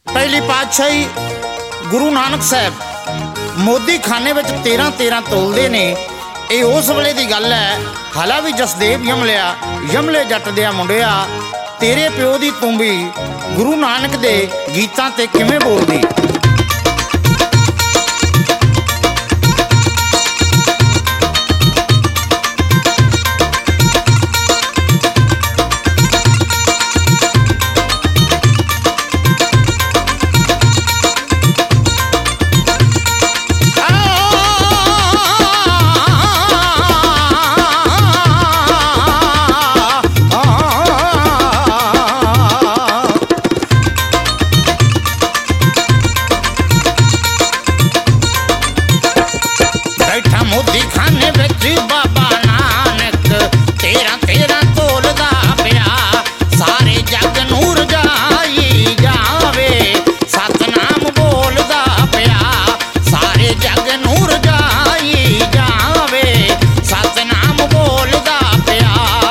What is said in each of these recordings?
पहली पातशाही गुरु नानक साहब मोदी खाने में 13-13 तोलते ने। ये उस वेले की गल है। हाला भी जसदेव यमलिया यमले जट दिया मुंडिया, तेरे प्यो की तुम्बी गुरु नानक दे गीतां ते किवें बोलदी। मोदी खाने बिच बाबा नानक 13-13 तोलदा पिया, सारे जग नूर जाई जावे, सतनाम बोलदा पिया, सारे जग नूर जाई जावे, सतनाम बोलदा पिया।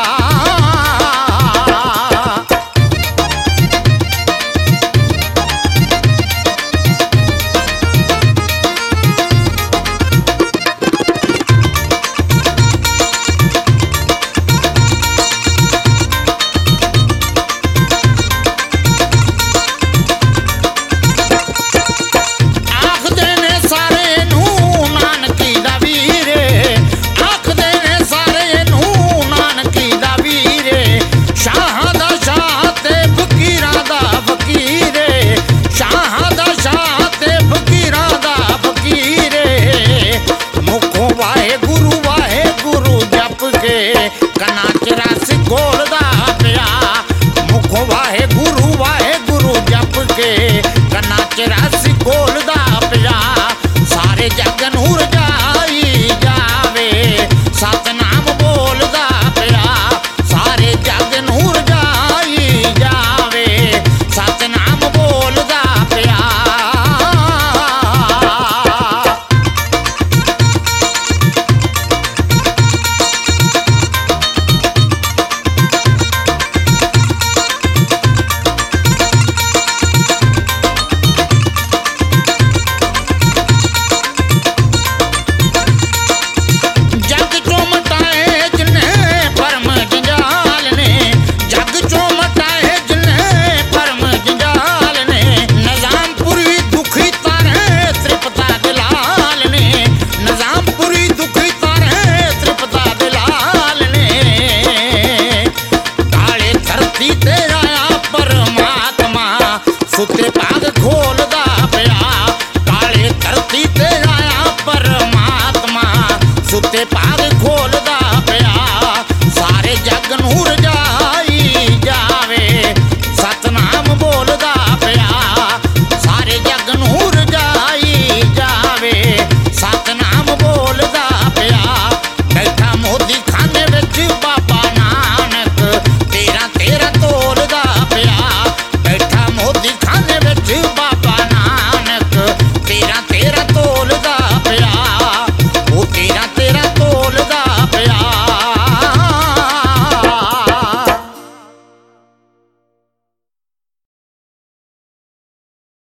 कना च रस घोलदा पिया, मुखों वाहे गुरु जप के कना च रस घोलदा पिया, सारे जग नूर जाई जावे, सतनाम बोलदा पिया, सारे जग नूर जाई जावे, सतनाम बोलदा पिया। सुते